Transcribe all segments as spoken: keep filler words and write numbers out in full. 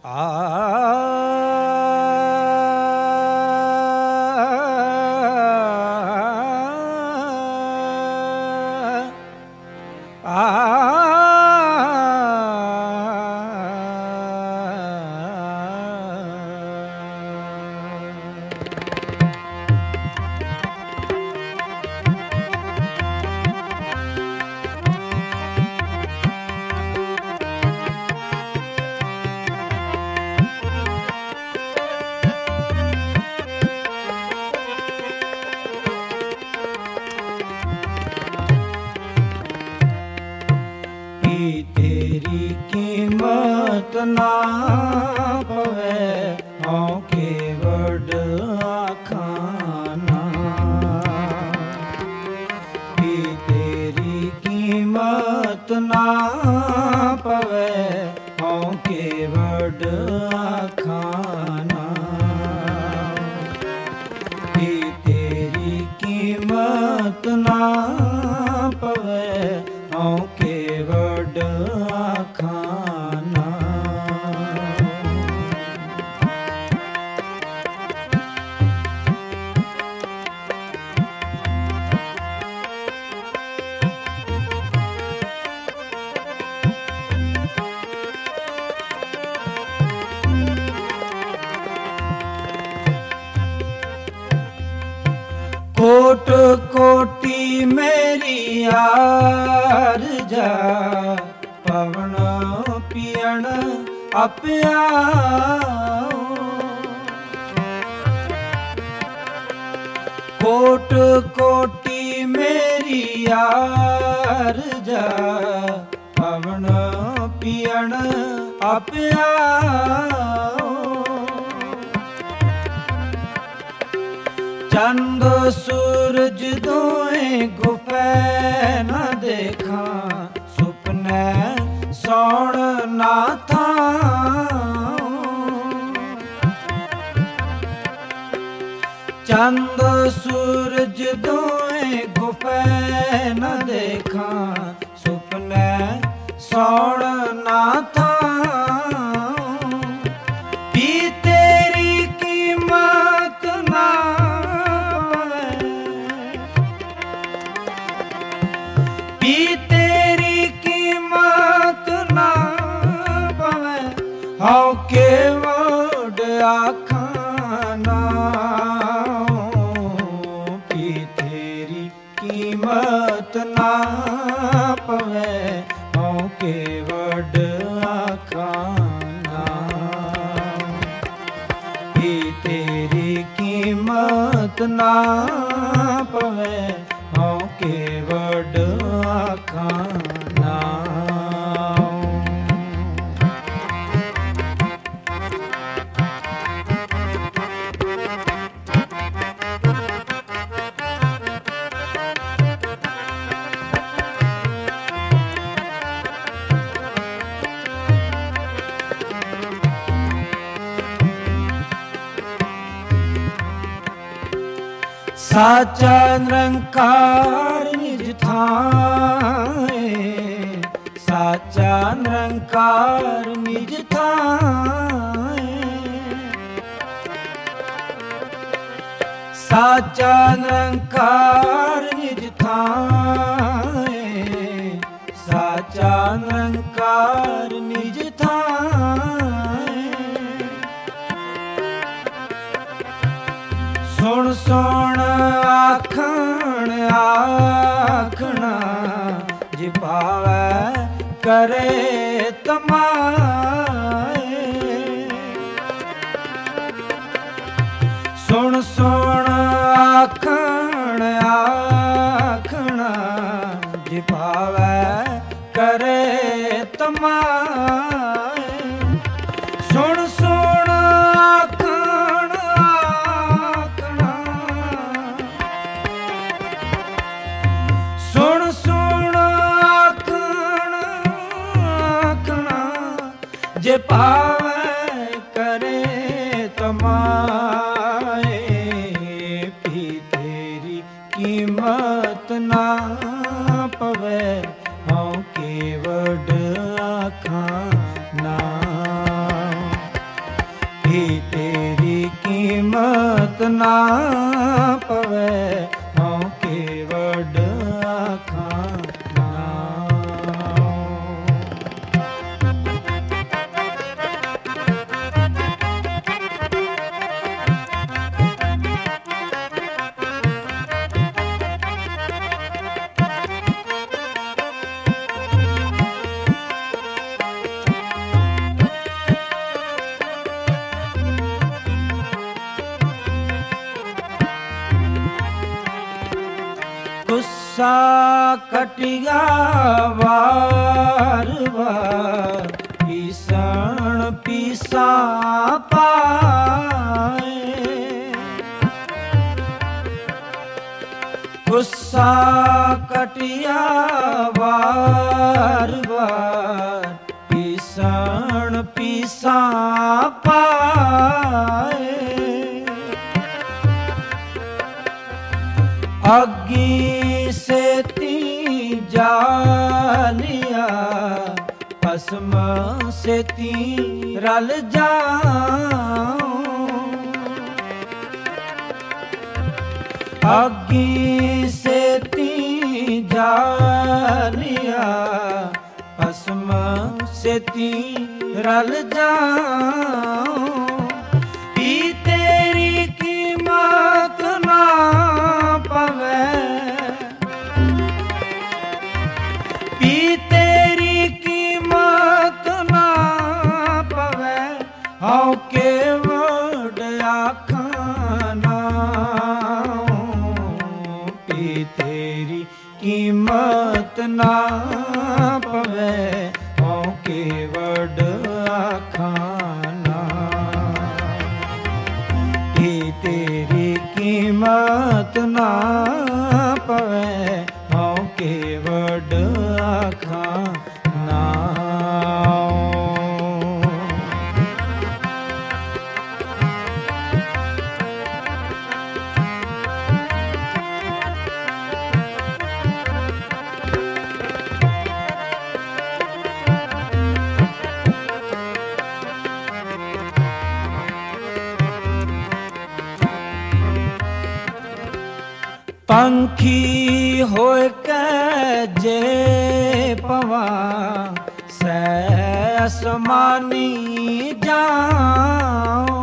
तेरी कीमत ना पवे हों केवड आखाना, कि तेरी कीमत ना पवे हों केवड आखाना, कि तेरी कीमत ना पवे हों केवड आखाना। कोट कोटि मेरी आरज़ा, पवन पियण अप्याओ। कोट कोटि मेरी आरज़ा, पवन पियण अप्याओ। चंद सूरज दोए गुफै न देखा, सुपने सौण ना थाओ। चंद सूरज दोए गुफै न देखा, सुपने सौण ना थाओ। पी तेरी कीमत ना पी तेरी कीमत ना पवे हों केवड आखाना। पी तेरी कीमत ना पवे हों केवड आखाना। पी तेरी कीमत ना पवे हों केवड आखाना। साचा निरंकार निज थाए, साचा निरंकार निज थाए। साचा निरंकार निज थाए, साचा निरंकार निज थाए। सुन सुन आखण आखना, जे पावै करे तमाए। सुन सुन आखण आखना, जे पावै करे तमाए। सुन सुन आखण आखना, सुन सुन आखण आखना, जे पावै करे तमाए। पी तेरी कीमत ना पवे हों केवड आखाना। ना पवे हाँ केवड आखां गुस्सा कटिया वार वार पीसण पीसा पाए गुस्सा कटिया वार वार पीसण पीसा पाए अग्गी से ती जालिया भस्म से ती रल जाऊं अग्गी से ती जालिया भस्म से ती रल जाऊं पी तेरी कीमत ना पवे पी तेरी कीमत ना पवे हाँ केवड आखां पी तेरी कीमत ना पवे हाँ केवड आखां तेरी कीमत ना पवे हाँ केवड आखां पंखी होय के जे पवा से आसमानी जाऊं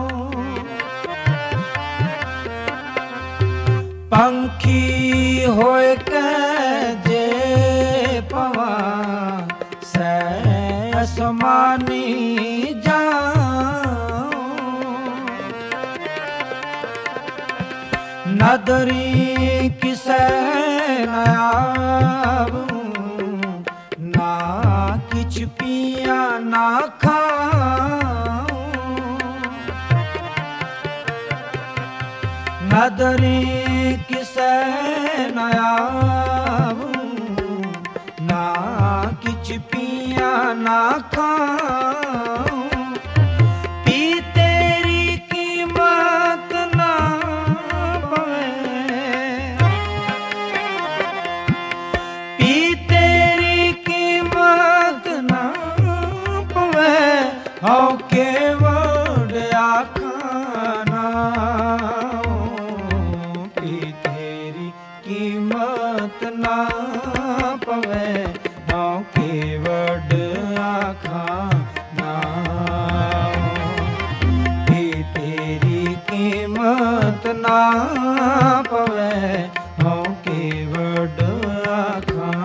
पंखी होय के जे पवा से आसमानी जाऊं नदरी किसे नयाबूं ना किछ पिया ना खाऊं नदरी किसे नयाबूं ना किछ पिया ना खाऊं पी तेरी कीमत ना हाँ केवड आखां पी तेरी कीमत ना पवे हाँ केवड आखां पी तेरी कीमत ना पवे हाँ केवड आखां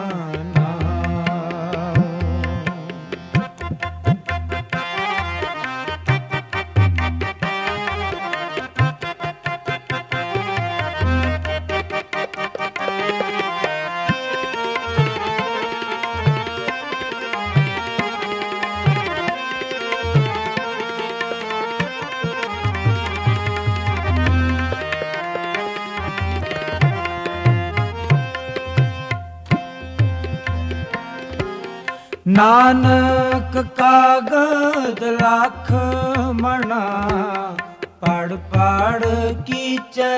नानक कागद लाख मना पढ़ पढ़ कीचे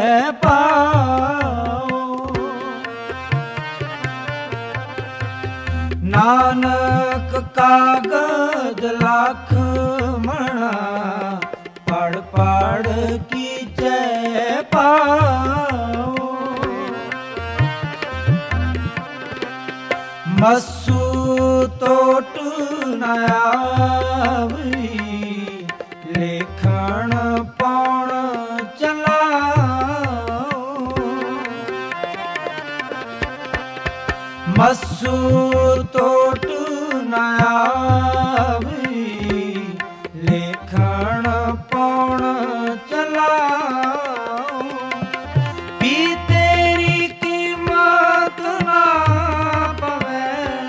पाओ नानक कागद लाख मना पढ़ पढ़ कीचे ਮਸੂ ਟੋਟ ਨ ਆਵੀ, ਲੇਖਣ ਪਾਉਣ ਚਲਾਓ। ਮਸੂ ਟੋਟ ਨ ਆਵੀ, ਲੇਖਣ ਪਾਉਣ ਚਲਾਓ। ਵੀ ਤੇਰੀ ਕੀਮਤ ਨਾ ਪਵੇ,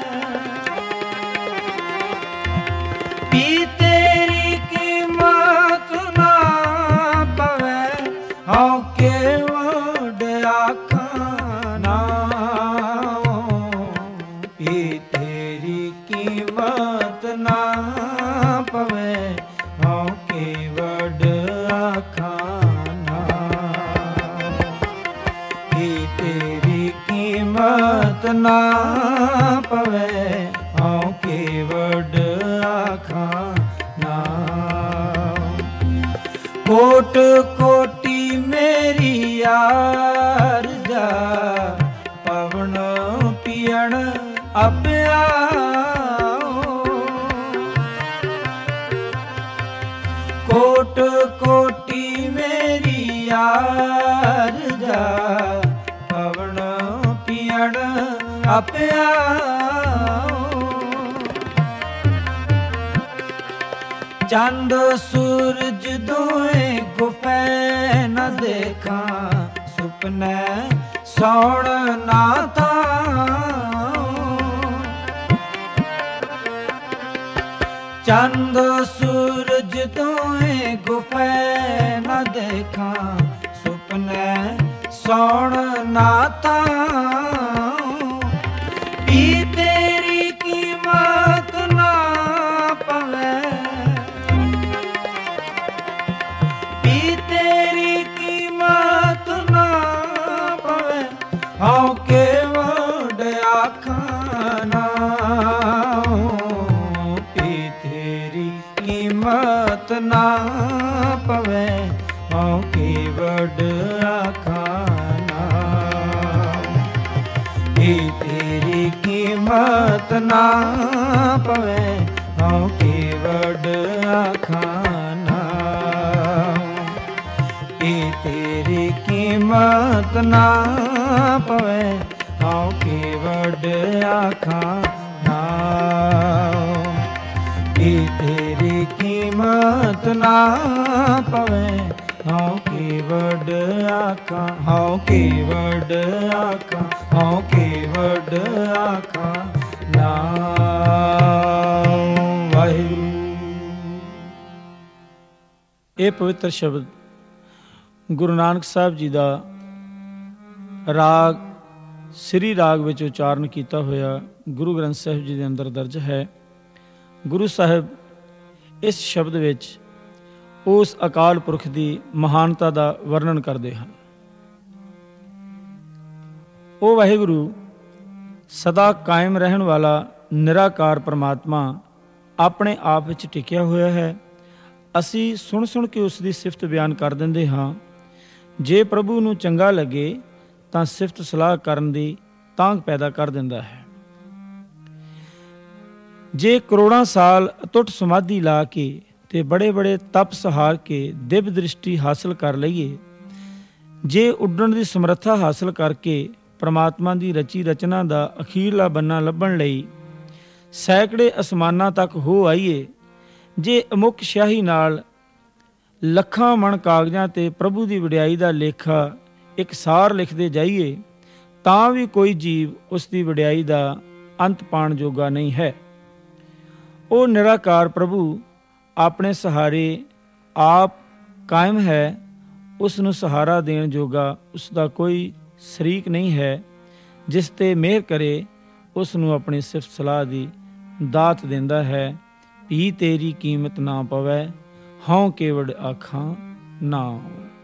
ਵੀ ਤੇਰੀ ਕੀਮਤ ਨਾ ਪਵੇ। ਹਉ ਕੇ ਵਡ ਆਖਾਂ ਨਾ, ਵੀ ਤੇਰੀ ਕੀਮਤ ਨਾ ਪਵੇ। ਹਉ ਕੇ ਵਡ ਆਖਾਂ ਨਾ, ਵੀ ਤੇਰੀ ਕੀਮਤ ਨਾ ਪਵੇ। ਹਉ ਕੇ ਵਡ ਆਖਾਂ ਨਾ। ਕੋਟ ਕੋਟੀ ਮੇਰੀ ਆਰਜ਼ਾ, ਪਵਨ ਪੀਣ ਅਪਿਆ। ਕੋਟ ਕੋਟੀ ਮੇਰੀ ਆਰਜ਼ਾ, ਪਵਨ ਪੀਣ ਅਪਿਆ। ਚੰਦ ਸੂਰਜ ਦੋਏ ਗੁਪੈ ਨ ਦੇਖਾਂ, ਸੁਪਨੇ ਸੌਣ ਨਾ ਥਾਂ। ਚੰਦ ਸੂਰਜ ਦੋਏ ਗੁਪੈ ਨ ਦੇਖਾਂ, ਸੁਪਨੇ ਸੌਣ ਨਾ ਥਾਂ। ਵੀ ਤੇਰੀ ਕੀਮਤ ਨਾ ਪਵੇ, ਵੀ ਤੇਰੀ ਕੀਮਤ ਨਾ ਪਵੇ। ਹਉ ਕੇ ਵਡ ਆਖਾਂ ਨਾ, ਵੀ ਤੇਰੀ ਕੀਮਤ ਨਾ ਪਵੇ। ਹਉ ਕੇ ਵਡ ਆਖਾਂ ਨਾ, ਵੀ ਤੇਰੀ ਕੀਮਤ ਨਾ ਪਵੇ। ਹਉ ਕੇ ਵਡ ਆਖਾਂ ਨਾ, ਵੀ ਤੇਰੀ ਕੀਮਤ ਨਾ ਪਵੇ। ਹਉ ਕੇ ਵਡ ਆਖਾਂ ਨਾ, ਵੀ ਤੇਰੀ ਕੀਮਤ ਨਾ ਪਵੇ। ਹਉ ਕੇ ਵਡ ਆਖਾਂ, ਹਉ ਕੇ ਵਡ ਆਖਾਂ, ਹਉ ਕੇ ਵਡ ਆਖਾਂ ਨਾ। ਵਾਹਿਗੁਰੂ। ਇਹ ਪਵਿੱਤਰ ਸ਼ਬਦ ਗੁਰੂ ਨਾਨਕ ਸਾਹਿਬ ਜੀ ਦਾ ਰਾਗ ਸ੍ਰੀ ਰਾਗ ਵਿੱਚ ਉਚਾਰਨ ਕੀਤਾ ਹੋਇਆ ਗੁਰੂ ਗ੍ਰੰਥ ਸਾਹਿਬ ਜੀ ਦੇ ਅੰਦਰ ਦਰਜ ਹੈ। ਗੁਰੂ ਸਾਹਿਬ ਇਸ ਸ਼ਬਦ ਵਿੱਚ ਉਸ ਅਕਾਲ ਪੁਰਖ ਦੀ ਮਹਾਨਤਾ ਦਾ ਵਰਣਨ ਕਰਦੇ ਹਨ। ਉਹ ਵਾਹਿਗੁਰੂ ਸਦਾ ਕਾਇਮ ਰਹਿਣ ਵਾਲਾ ਨਿਰਾਕਾਰ ਪਰਮਾਤਮਾ ਆਪਣੇ ਆਪ ਵਿੱਚ ਟਿਕਿਆ ਹੋਇਆ ਹੈ। ਅਸੀਂ ਸੁਣ ਸੁਣ ਕੇ ਉਸ ਦੀ ਸਿਫਤ ਬਿਆਨ ਕਰ ਦਿੰਦੇ ਹਾਂ। ਜੇ ਪ੍ਰਭੂ ਨੂੰ ਚੰਗਾ ਲੱਗੇ ਤਾਂ ਸਿਫਤ ਸਲਾਹ ਕਰਨ ਦੀ ਤਾਂਘ ਪੈਦਾ ਕਰ ਦਿੰਦਾ ਹੈ। ਜੇ ਕਰੋੜਾਂ ਸਾਲ ਅਟੁੱਟ ਸਮਾਧੀ ਲਾ ਕੇ ਤੇ ਬੜੇ ਬੜੇ ਤਪ ਸਹਾਰ ਕੇ ਦਿਵ ਦ੍ਰਿਸ਼ਟੀ ਹਾਸਲ ਕਰ ਲਈਏ, ਜੇ ਉੱਡਣ ਦੀ ਸਮਰੱਥਾ ਹਾਸਲ ਕਰਕੇ ਪਰਮਾਤਮਾ ਦੀ ਰਚੀ ਰਚਨਾ ਦਾ ਅਖੀਰਲਾ ਬੰਨਾ ਲੱਭਣ ਲਈ ਸੈਂਕੜੇ ਅਸਮਾਨਾਂ ਤੱਕ ਹੋ ਆਈਏ, ਜੇ ਅਮੁੱਕ ਸ਼ਾਹੀ ਨਾਲ ਲੱਖਾਂ ਮਣ ਕਾਗਜ਼ਾਂ ਤੇ ਪ੍ਰਭੂ ਦੀ ਵਡਿਆਈ ਦਾ ਲੇਖਾ ਇੱਕ ਸਾਰ ਲਿਖਦੇ ਜਾਈਏ, ਤਾਂ ਵੀ ਕੋਈ ਜੀਵ ਉਸ ਦੀ ਵਡਿਆਈ ਦਾ ਅੰਤ ਪਾਉਣ ਜੋਗਾ ਨਹੀਂ ਹੈ। ਉਹ ਨਿਰਾਕਾਰ ਪ੍ਰਭੂ ਆਪਣੇ ਸਹਾਰੇ ਆਪ ਕਾਇਮ ਹੈ। ਉਸ ਨੂੰ ਸਹਾਰਾ ਦੇਣ ਜੋਗਾ ਉਸ ਦਾ ਕੋਈ ਸ਼ਰੀਕ ਨਹੀਂ ਹੈ। ਜਿਸ ਤੇ ਮਿਹਰ ਕਰੇ ਉਸ ਨੂੰ ਆਪਣੀ ਸਿਫਤ ਸਲਾਹ ਦੀ ਦਾਤ ਦਿੰਦਾ ਹੈ। ਵੀ ਤੇਰੀ ਕੀਮਤ ਨਾ ਪਵੈ, ਹਉ ਕੇਵੜ ਆਖਾਂ ਨਾ।